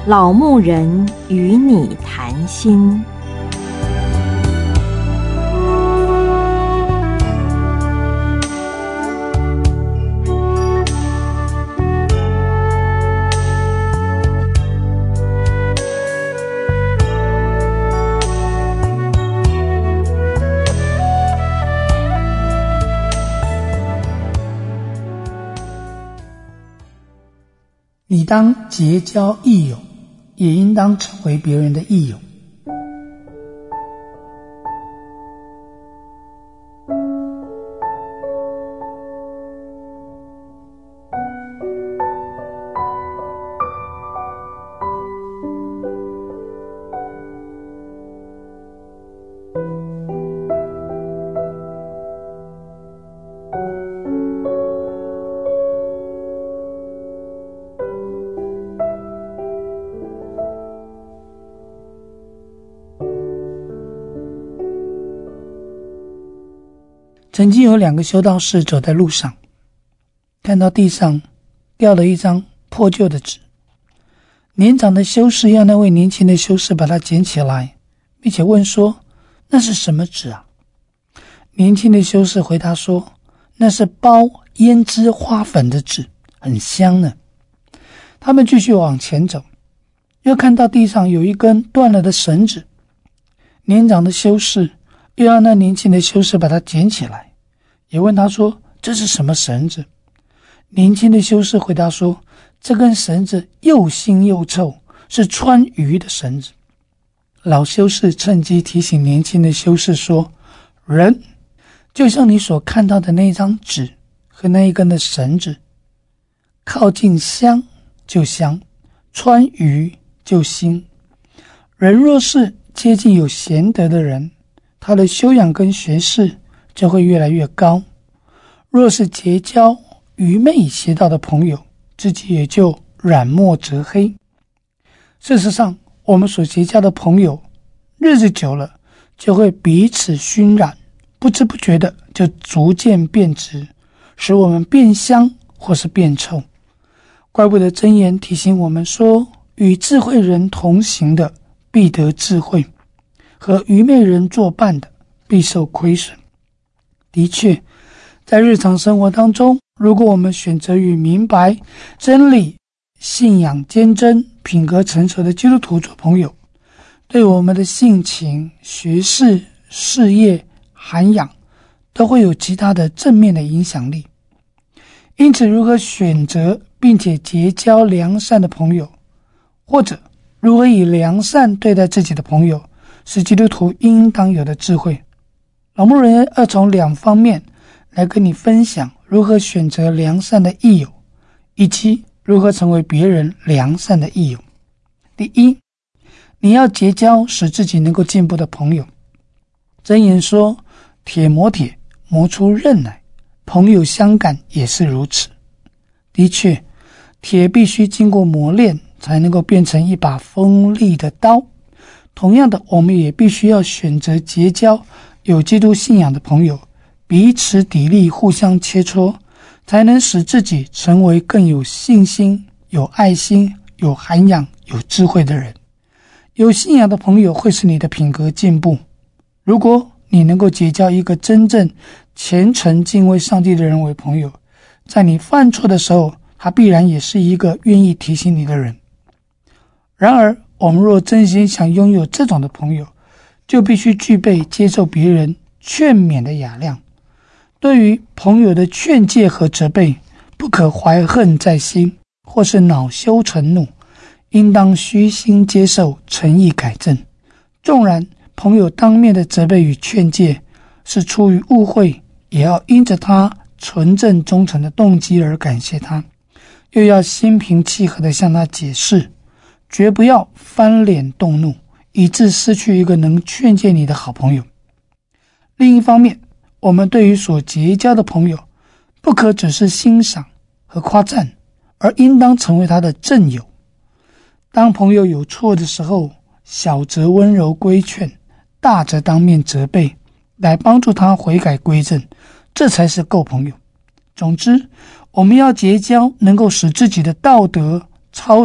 老牧人与你谈心。 你当结交益友，也应当成为别人的益友。曾经有两个修道士走在路上，看到地上掉了一张破旧的纸。年长的修士要那位年轻的修士把它捡起来，并且问说，那是什么纸啊？年轻的修士回答说，那是包胭脂花粉的纸，很香呢。他们继续往前走，又看到地上有一根断了的绳子。年长的修士又让那年轻的修士把它捡起来，也问他说，这是什么绳子？年轻的修士回答说，这根绳子又腥又臭，是穿鱼的绳子。老修士趁机提醒年轻的修士说，人就像你所看到的那张纸和那一根的绳子，靠近香就香，穿鱼就腥。人若是接近有贤德的人，他的修养跟学识就会越来越高。若是结交愚昧邪道的朋友，自己也就染墨则黑。事实上，我们所结交的朋友，日子久了就会彼此熏染，不知不觉的就逐渐变质，使我们变香或是变臭。怪不得箴言提醒我们说，与智慧人同行的必得智慧，和愚昧人作伴的必受亏损。的确，在日常生活当中，如果我们选择与明白真理、信仰坚贞、品格成熟的基督徒做朋友，对我们的性情、学识、事业、涵养都会有极大的正面的影响力。因此，如何选择并且结交良善的朋友，或者如何以良善对待自己的朋友，是基督徒应当有的智慧。老牧人要从两方面来跟你分享如何选择良善的益友，以及如何成为别人良善的益友。第一，你要结交使自己能够进步的朋友。箴言说，铁磨铁，磨出刃来，朋友相感也是如此。的确，铁必须经过磨练才能够变成一把锋利的刀。同样的，我们也必须要选择结交有基督信仰的朋友，彼此砥砺，互相切磋，才能使自己成为更有信心、有爱心、有涵养、有智慧的人。有信仰的朋友会使你的品格进步。如果你能够结交一个真正虔诚敬畏上帝的人为朋友，在你犯错的时候，他必然也是一个愿意提醒你的人。然而，我们若真心想拥有这种的朋友，就必须具备接受别人劝勉的雅量。对于朋友的劝诫和责备，不可怀恨在心，或是恼羞成怒，应当虚心接受，诚意改正。纵然朋友当面的责备与劝诫是出于误会，也要因着他纯正忠诚的动机而感谢他，又要心平气和地向他解释，绝不要翻脸动怒，以致失去一个能劝诫你的好朋友。另一方面，我们对于所结交的朋友，不可只是欣赏和夸赞，而应当成为他的正友。当朋友有错的时候，小则温柔规劝，大则当面责备，来帮助他悔改归正，这才是够朋友。总之，我们要结交能够使自己的道德操守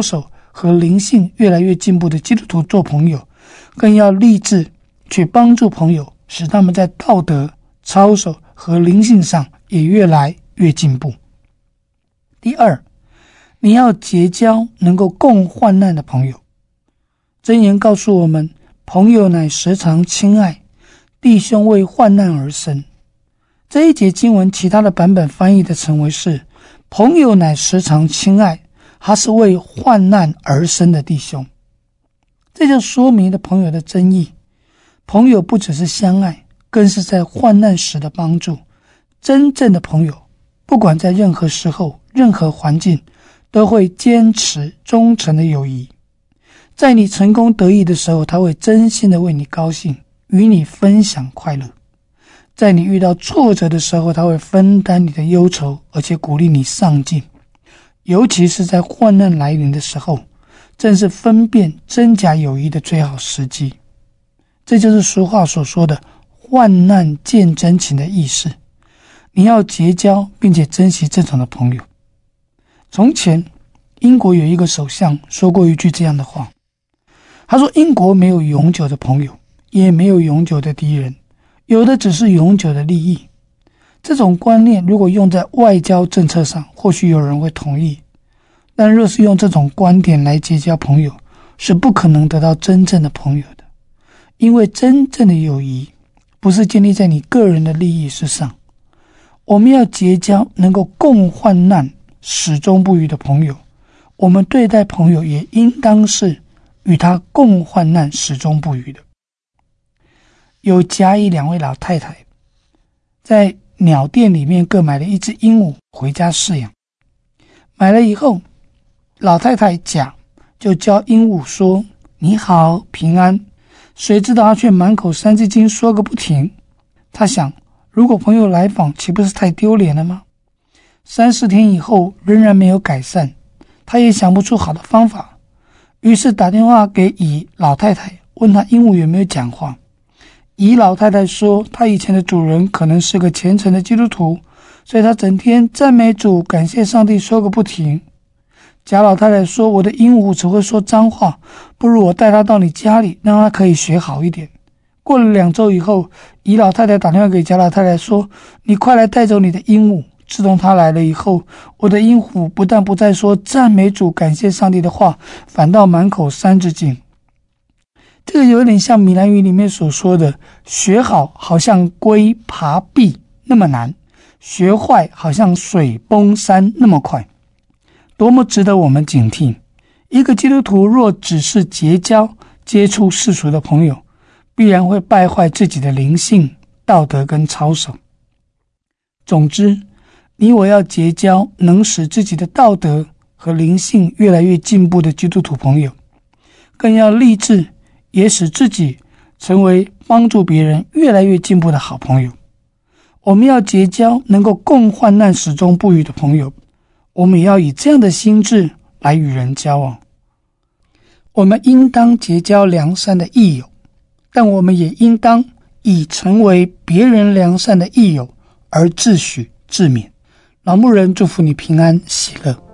和灵性越来越进步的基督徒做朋友，更要立志去帮助朋友，使他们在道德、操守和灵性上也越来越进步。第二，你要结交能够共患难的朋友。箴言告诉我们，朋友乃时常亲爱，弟兄为患难而生。这一节经文其他的版本翻译的成为是，朋友乃时常亲爱，他是为患难而生的弟兄。这就说明了朋友的真意。朋友不只是相爱，更是在患难时的帮助。真正的朋友，不管在任何时候、任何环境，都会坚持忠诚的友谊。在你成功得意的时候，他会真心的为你高兴，与你分享快乐。在你遇到挫折的时候，他会分担你的忧愁，而且鼓励你上进。尤其是在患难来临的时候，正是分辨真假友谊的最好时机。这就是俗话所说的患难见真情的意思。你要结交并且珍惜这种的朋友。从前英国有一个首相说过一句这样的话，他说，英国没有永久的朋友，也没有永久的敌人，有的只是永久的利益。这种观念如果用在外交政策上，或许有人会同意，但若是用这种观点来结交朋友，是不可能得到真正的朋友的。因为真正的友谊不是建立在你个人的利益之上。我们要结交能够共患难、始终不渝的朋友，我们对待朋友也应当是与他共患难、始终不渝的。有甲乙两位老太太在鸟店里面各买了一只鹦鹉回家饲养。买了以后，老太太甲就教鹦鹉说，你好，平安。谁知道他却满口三字经说个不停。他想，如果朋友来访，岂不是太丢脸了吗？3-4天以后仍然没有改善，他也想不出好的方法，于是打电话给乙老太太，问他鹦鹉有没有讲话。乙老太太说，他以前的主人可能是个虔诚的基督徒，所以他整天赞美主，感谢上帝说个不停。贾老太太说，我的鹦鹉只会说脏话，不如我带它到你家里，让它可以学好一点。过了2周以后，乙老太太打电话给贾老太太说，你快来带走你的鹦鹉。自从他来了以后，我的鹦鹉不但不再说赞美主感谢上帝的话，反倒满口三字经。这个有点像闽南语里面所说的，学好好像龟爬壁那么难，学坏好像水崩山那么快。多么值得我们警惕。一个基督徒若只是结交接触世俗的朋友，必然会败坏自己的灵性、道德跟操守。总之，你我要结交能使自己的道德和灵性越来越进步的基督徒朋友，更要立志也使自己成为帮助别人越来越进步的好朋友。我们要结交能够共患难始终不渝的朋友，我们也要以这样的心志来与人交往。我们应当结交良善的益友，但我们也应当以成为别人良善的益友而自诩自勉。老牧人祝福你平安喜乐。